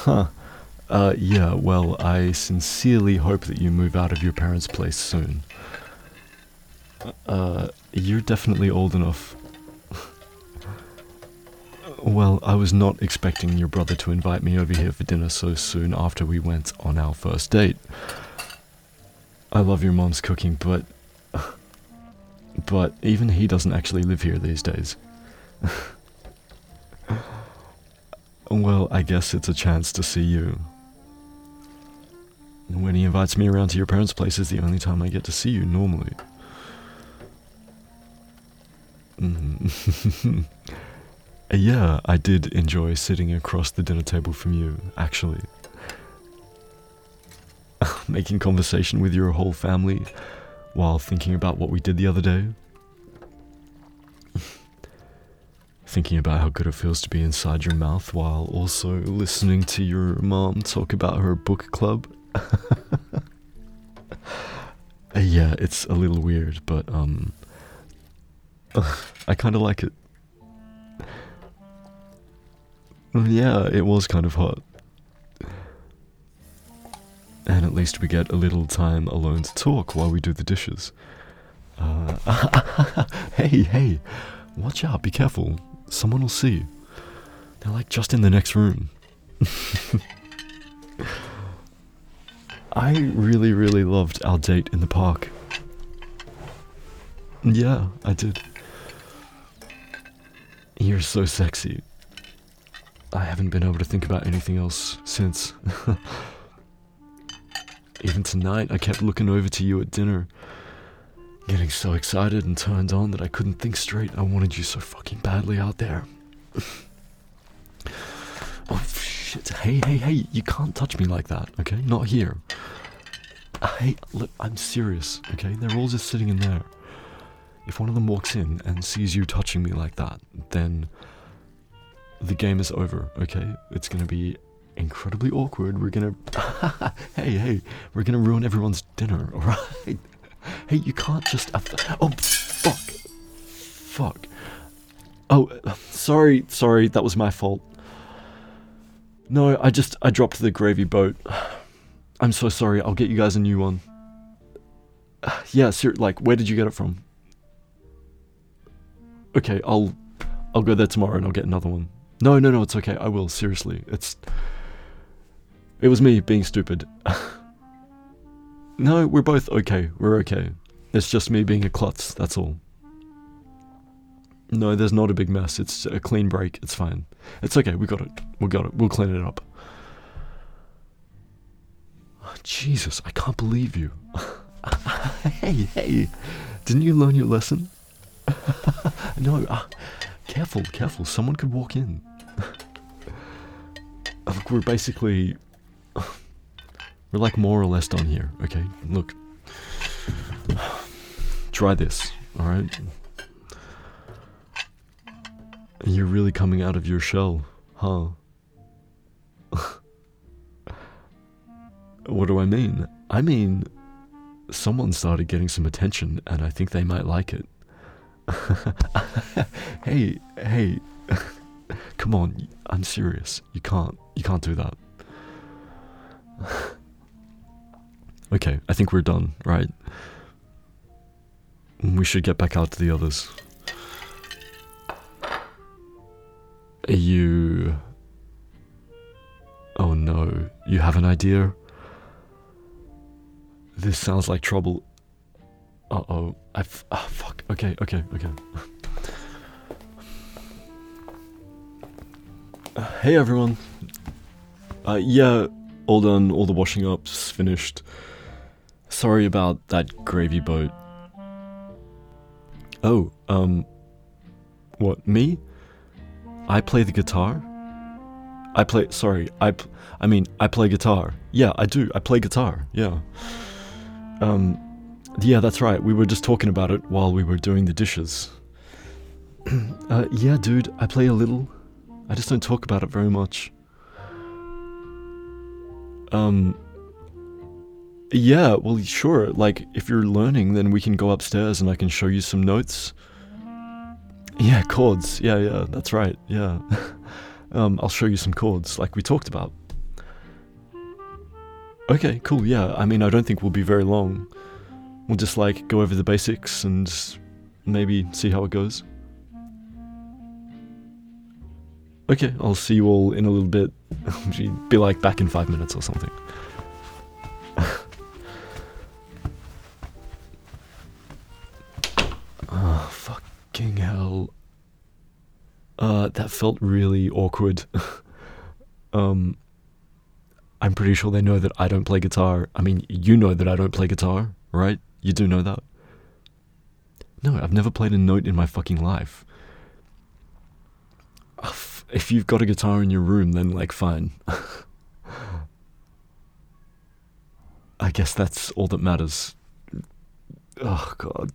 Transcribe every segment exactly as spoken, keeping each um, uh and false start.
Huh. Uh, yeah, well, I sincerely hope that you move out of your parents' place soon. Uh, you're definitely old enough. Well, I was not expecting your brother to invite me over here for dinner so soon after we went on our first date. I love your mom's cooking, but... But even he doesn't actually live here these days. Well, I guess it's a chance to see you. When he invites me around to your parents' place is the only time I get to see you normally. Mm. Yeah, I did enjoy sitting across the dinner table from you, actually. Making conversation with your whole family while thinking about what we did the other day. Thinking about how good it feels to be inside your mouth while also listening to your mom talk about her book club. Yeah, it's a little weird, but um, I kind of like it. Yeah, it was kind of hot. And at least we get a little time alone to talk while we do the dishes. Uh, hey, hey, watch out, be careful. Someone will see. They're like just in the next room. I really, really loved our date in the park. Yeah, I did. You're so sexy. I haven't been able to think about anything else since. Even tonight, I kept looking over to you at dinner, getting so excited and turned on that I couldn't think straight. I wanted you so fucking badly out there. Oh, shit. Hey, hey, hey, you can't touch me like that, okay? Not here. Hey, look, I'm serious, okay? They're all just sitting in there. If one of them walks in and sees you touching me like that, then the game is over, okay? It's gonna be incredibly awkward. We're gonna... hey, hey, we're gonna ruin everyone's dinner, alright? Hey, you can't just... Oh, fuck. Fuck. Oh, sorry, sorry, that was my fault. No, I just... I dropped the gravy boat. I'm so sorry, I'll get you guys a new one. Yeah, ser- like, where did you get it from? Okay, I'll... I'll go there tomorrow and I'll get another one. No, no, no, it's okay, I will, seriously. It's... It was me being stupid. No, we're both okay, we're okay. It's just me being a klutz, that's all. No, there's not a big mess, it's a clean break, it's fine. It's okay, we got it, we got it, we'll clean it up. Oh, Jesus, I can't believe you. Hey, hey, didn't you learn your lesson? No, uh, careful, careful, someone could walk in. Look, we're basically... We're like more or less done here, okay? Look. Try this, alright? You're really coming out of your shell, huh? What do I mean? I mean, someone started getting some attention and I think they might like it. Hey, hey. Come on, I'm serious. You can't, you can't do that. Okay, I think we're done, right? We should get back out to the others. Are you... Oh no, you have an idea? This sounds like trouble. Uh-oh, I've... Oh, fuck, okay, okay, okay. Uh, hey everyone. Uh, yeah, all done, all the washing up's finished. Sorry about that gravy boat. Oh, um... What, me? I play the guitar? I play... Sorry, I... Pl- I mean, I play guitar. Yeah, I do, I play guitar, yeah. Um... Yeah, that's right, we were just talking about it while we were doing the dishes. uh, yeah, dude, I play a little. I just don't talk about it very much. Um... Yeah, well, sure, like, if you're learning, then we can go upstairs and I can show you some notes. Yeah, chords, yeah, yeah, that's right, yeah. um, I'll show you some chords, like we talked about. Okay, cool, yeah. I mean, I don't think we'll be very long. We'll just, like, go over the basics and maybe see how it goes. Okay, I'll see you all in a little bit. Be, like, back in five minutes or something. Oh, fucking hell. Uh, that felt really awkward. um... I'm pretty sure they know that I don't play guitar. I mean, you know that I don't play guitar, right? You do know that. No, I've never played a note in my fucking life. If you've got a guitar in your room, then, like, fine. I guess that's all that matters. Oh, God.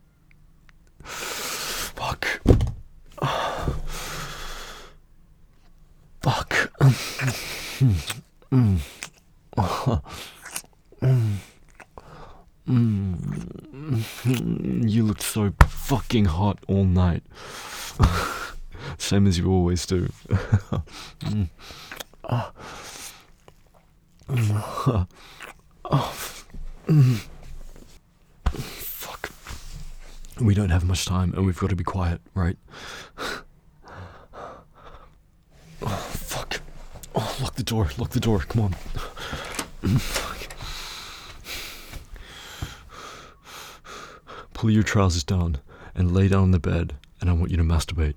Fuck. Fuck. Mm. mm. Mm. You looked so fucking hot all night. Same as you always do. mm. oh. Mm. Oh. Mm. Fuck. We don't have much time and we've got to be quiet, right? Oh, fuck. Oh, lock the door, lock the door, come on. Pull your trousers down and lay down on the bed, and I want you to masturbate.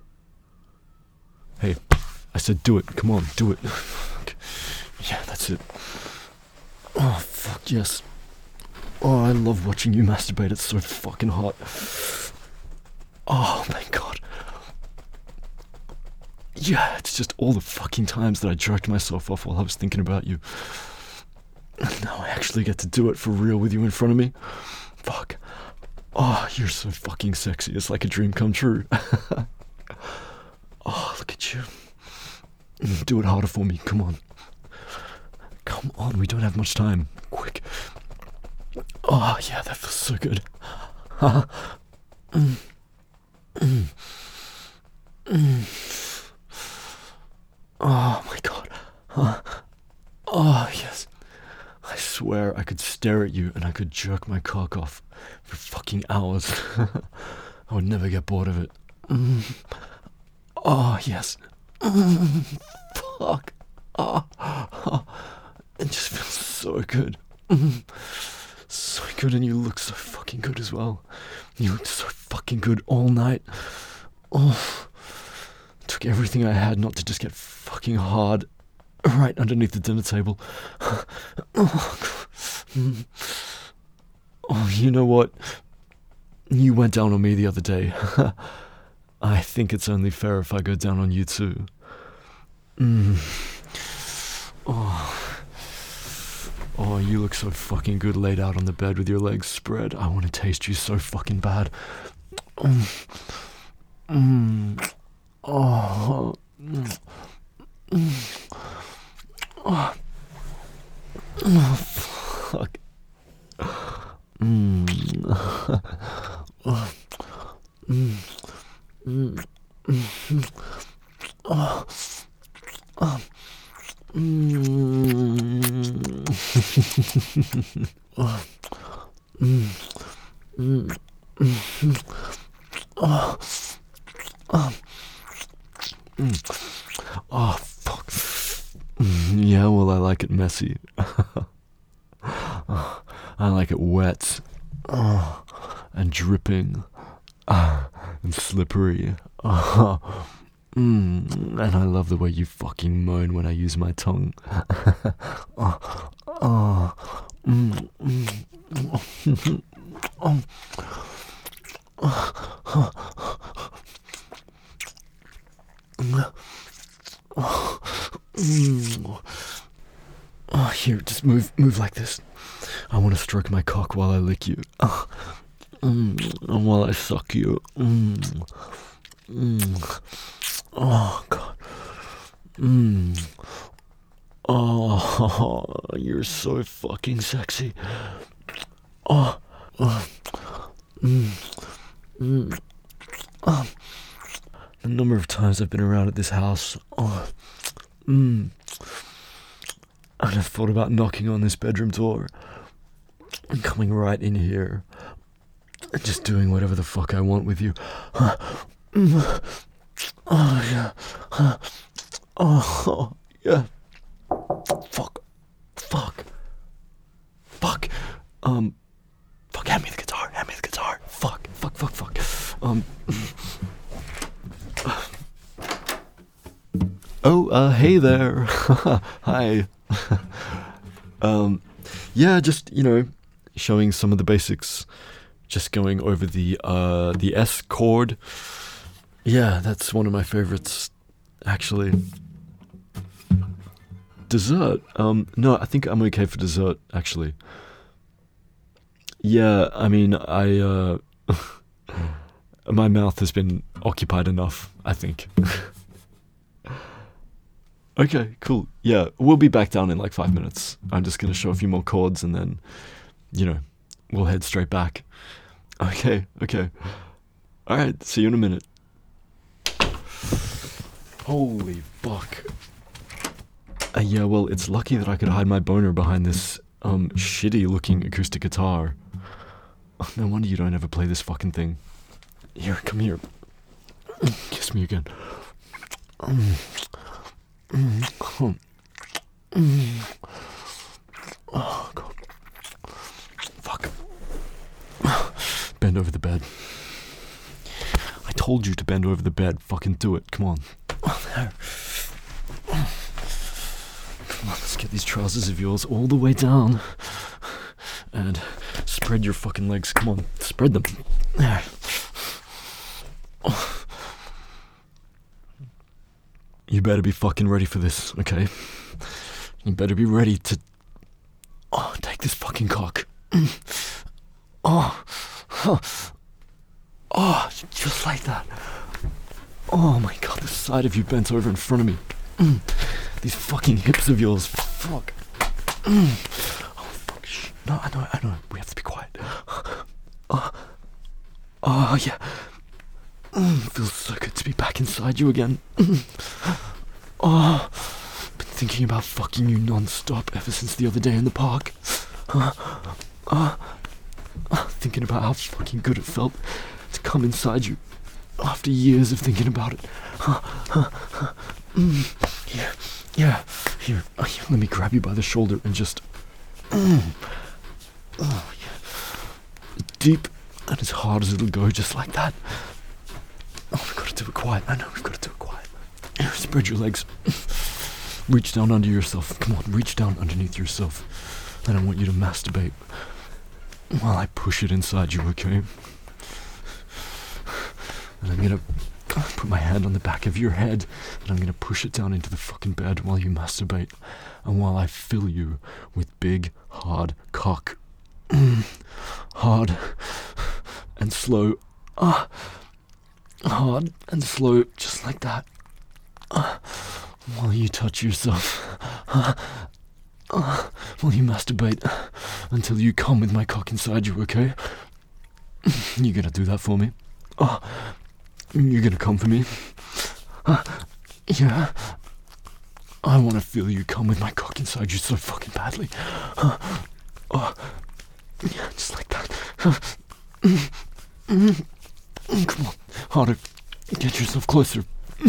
Hey, I said do it, come on, do it. Yeah, that's it. Oh, fuck, yes. Oh, I love watching you masturbate, it's so fucking hot. Oh, my God. Yeah, it's just all the fucking times that I jerked myself off while I was thinking about you. And now I actually get to do it for real with you in front of me. Fuck. Oh, you're so fucking sexy. It's like a dream come true. Oh, look at you. Do it harder for me. Come on. Come on, we don't have much time. Quick. Oh, yeah, that feels so good. mm. Mm. Mm. Oh my God. Uh, oh, yes. I swear I could stare at you and I could jerk my cock off for fucking hours. I would never get bored of it. Mm. Oh, yes. Mm. Fuck. Oh. Oh. It just feels so good. Mm. So good, and you look so fucking good as well. You looked so fucking good all night. Oh. Took everything I had not to just get fucking hard right underneath the dinner table. Oh, oh, you know what? You went down on me the other day. I think it's only fair if I go down on you too. Mm. Oh. Oh, you look so fucking good laid out on the bed with your legs spread. I want to taste you so fucking bad. Mm. Mm. Oh. Mm. Mm. Oh. Oh, fuck. Mm. Oh. Mm. Mm. Mm. Oh. Oh. Mm. Oh. Mm. Mm. Mm. Oh. Oh. Mm. Oh, fuck. Mm. Yeah, well, I like it messy. Oh, I like it wet. Oh, and dripping. Oh, and slippery. Oh. Mm, and I love the way you fucking moan when I use my tongue. Oh, oh, mm, mm, mm, oh, oh, oh, mm. Oh, here, just move, move like this. I want to stroke my cock while I lick you. Oh, mm, and while I suck you. Mm, mm. Oh, God. Mm. Oh, you're so fucking sexy. Oh. Oh. Mm. Mm. Oh. The number of times I've been around at this house. Oh. Mm. And I thought about knocking on this bedroom door and coming right in here and just doing whatever the fuck I want with you. Oh, yeah. Oh, yeah. Fuck. Fuck. Fuck. Um, fuck, hand me the guitar. Hand me the guitar. Fuck. Fuck, fuck, fuck. Um. Oh, uh, hey there. Hi. um, yeah, just, you know, showing some of the basics. Just going over the, uh, the S chord. Yeah, that's one of my favorites, actually. Dessert? Um, no, I think I'm okay for dessert, actually. Yeah, I mean, I, uh... my mouth has been occupied enough, I think. Okay, cool. Yeah, we'll be back down in like five minutes. I'm just gonna show a few more chords and then, you know, we'll head straight back. Okay, okay. Alright, see you in a minute. Holy fuck. Uh, yeah, well, it's lucky that I could hide my boner behind this, um, shitty looking acoustic guitar. Oh, no wonder you don't ever play this fucking thing. Here, come here. Kiss me again. Um. Mm. Mm. Oh, God. Fuck. Bend over the bed. I told you to bend over the bed. Fucking do it. Come on. There. Come on, let's get these trousers of yours all the way down. And spread your fucking legs. Come on, spread them. There. You better be fucking ready for this, okay? You better be ready to... Oh, take this fucking cock. Oh. Oh. Oh, just like that. Oh my God, the side of you bent over in front of me. Mm. These fucking hips of yours. Fuck. Mm. Oh, fuck. Shh. No, I know, I know. We have to be quiet. Oh, oh yeah. Mm, feels so good to be back inside you again. Mm. Oh, been thinking about fucking you non-stop ever since the other day in the park. Uh, uh, uh, thinking about how fucking good it felt to come inside you after years of thinking about it. Uh, uh, uh, mm, yeah, yeah. Here, uh, here, let me grab you by the shoulder and just... Mm, oh, yeah. Deep and as hard as it'll go, just like that. Oh, we've got to do it quiet. I know, we've got to do it quiet. Here, spread your legs. Reach down under yourself. Come on, reach down underneath yourself. And I want you to masturbate while I push it inside you, okay? And I'm gonna put my hand on the back of your head and I'm gonna push it down into the fucking bed while you masturbate and while I fill you with big, hard cock. Hard and slow. Ah. Hard and slow, just like that. Uh, while you touch yourself. Uh, uh, while you masturbate. Until you come with my cock inside you, okay? You gonna do that for me? Uh, you gonna come for me? Uh, yeah. I wanna feel you come with my cock inside you so fucking badly. Uh, uh, yeah, just like that. Uh, mm, mm, mm, come on. Harder. Get yourself closer.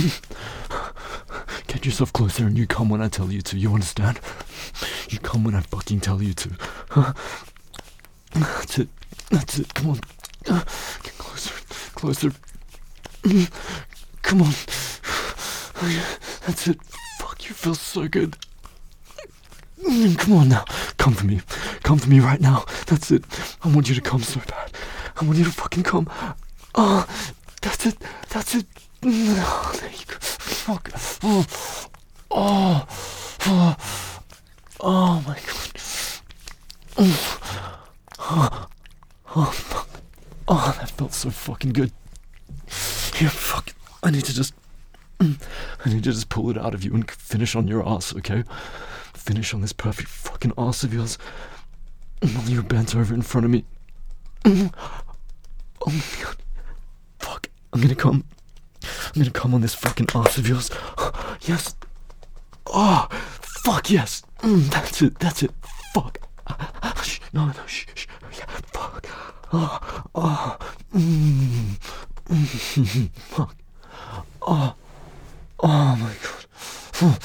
Get yourself closer and you come when I tell you to. You understand? You come when I fucking tell you to. That's it. That's it. Come on. Get closer. Closer. Come on. That's it. Fuck, you feel so good. Come on now. Come for me. Come for me right now. That's it. I want you to come so bad. I want you to fucking come. Oh, that's it. That's it. Oh, there you go. Fuck. Oh. Oh. Oh. Oh my God. Oh. Oh. Oh, fuck. Oh, that felt so fucking good. Here, fuck. I need to just... I need to just pull it out of you and finish on your ass, okay? Finish on this perfect fucking ass of yours. While you're bent over in front of me. Oh my God. Fuck. I'm gonna come. I'm gonna come on this fucking ass of yours. Yes. Oh, fuck yes. Mm, that's it, that's it. Fuck. Shh, no, no, shh, shh. Yeah, fuck. Oh, oh. Mm, mm, fuck. Oh, oh my god.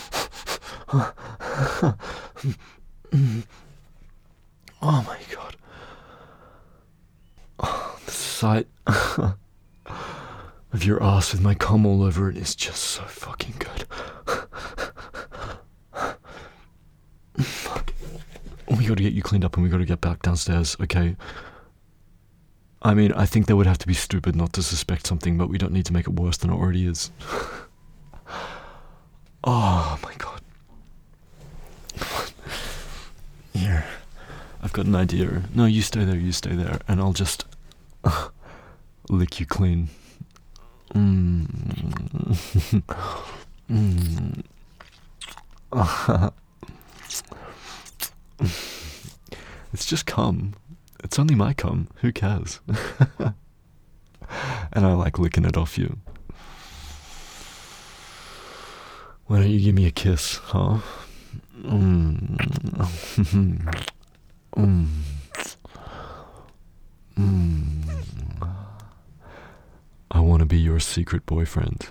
Oh my god. Oh, the sight of your ass with my cum all over it is just so fucking good. Fuck. We gotta get you cleaned up and we gotta get back downstairs, okay? I mean, I think that would have to be stupid not to suspect something, but we don't need to make it worse than it already is. Oh my god. Here. I've got an idea. No, you stay there, you stay there, and I'll just uh, lick you clean. Mm. Mm. It's just cum. It's only my cum. Who cares? And I like licking it off you. Why don't you give me a kiss, huh? Mm. Mm. Mm. I want to be your secret boyfriend.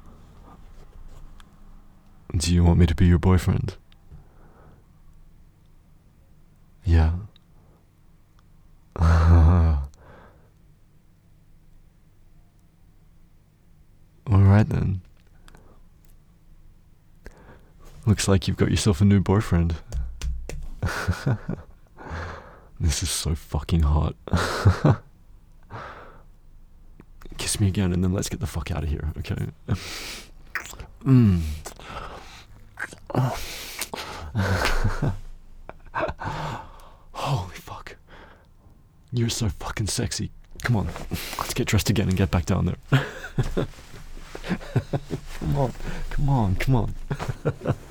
Do you want me to be your boyfriend? Yeah. Alright then. Looks like you've got yourself a new boyfriend. This is so fucking hot. Kiss me again and then let's get the fuck out of here, okay? Mm. Holy fuck. You're so fucking sexy. Come on, let's get dressed again and get back down there. Come on, come on, come on.